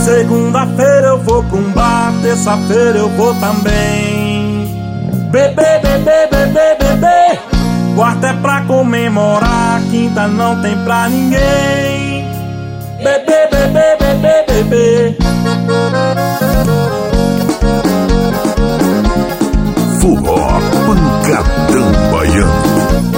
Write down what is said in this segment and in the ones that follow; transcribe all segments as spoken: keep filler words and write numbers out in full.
Segunda-feira eu vou pra um bar, terça-feira eu vou também. Bebê, bebê, bebê, bebê. Quarta é pra comemorar, quinta não tem pra ninguém. Bebê, bebê, bebê, bebê. Forró, pancadão baiano.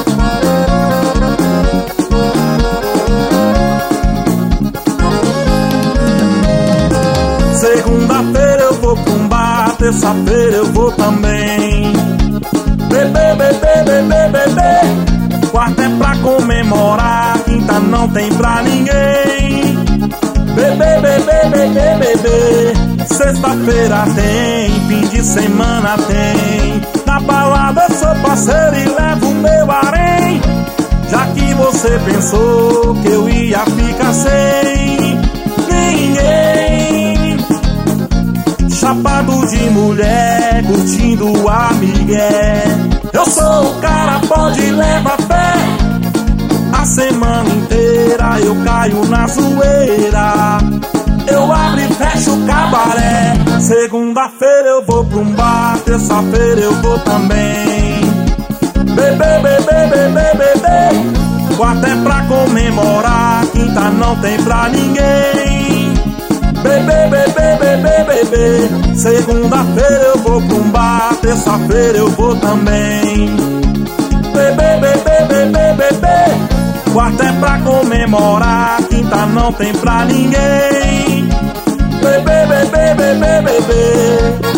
Segunda-feira eu vou pra um bar, terça-feira eu vou também. Bebê, bebê, bebê, bebê. Quarta é pra comemorar, quinta não tem pra ninguém. Bebê, bebê, bebê, bebê. Sexta-feira tem, fim de semana tem. Na balada eu sou parceiro e levo o meu harém. Já que você pensou que eu ia ficar sem ninguém. Chapado de mulher, curtindo a migué. Eu sou o cara, pode levar fé. A semana inteira eu caio na zoeira. Eu abro e fecho o cabaré. Segunda-feira eu vou pra um bar, terça-feira eu vou também. Bebê, bebê, bebê, bebê. Quarta é pra comemorar, quinta não tem pra ninguém. Bebê, bebê, bebê, bebê. Segunda-feira eu vou pra um bar, terça-feira eu vou também. Bebê, bebê, bebê, bebê. Quarta é pra comemorar, quinta não tem pra ninguém. Bebê, bebê, bebê, bebê.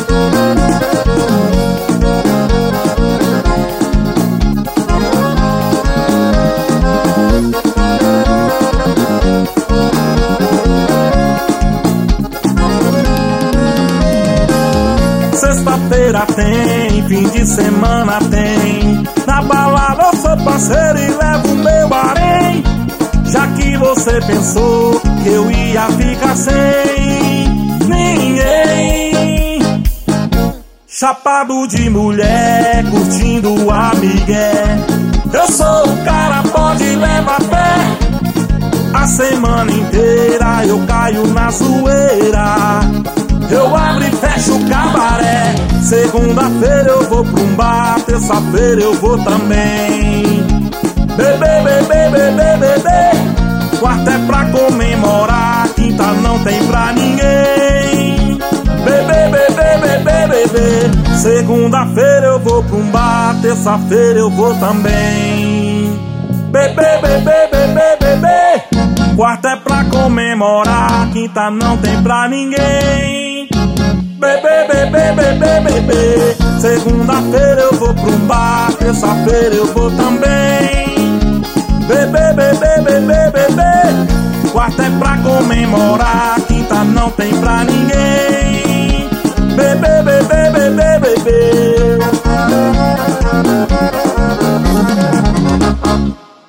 Sexta-feira tem, fim de semana tem. Na balada eu sou parceiro e levo o meu harém. Já que você pensou que eu ia ficar sem ninguém. Chapado de mulher, curtindo a migué. Eu sou o cara, pode levar fé. A semana inteira eu caio na zoeira. Eu abro e fecho o cabaré. Segunda-feira eu vou pra um bar, terça-feira eu vou também. Bebê, bebê, bebê, bebê. Quarta é pra comemorar, quinta não tem pra ninguém. Bebê, bebê, bebê, bebê. Segunda-feira eu vou pra um bar, terça-feira eu vou também. Bebê, bebê, bebê, bebê. Quarta é pra comemorar, quinta não tem pra ninguém. Bebê, bebê, bebê, bebê. Segunda-feira eu vou pra um bar, terça-feira eu vou também. Bebê, bebê, bebê, bebê. Quarta é pra comemorar, quinta não tem pra ninguém. Bebê, bebê, bebê, bebê.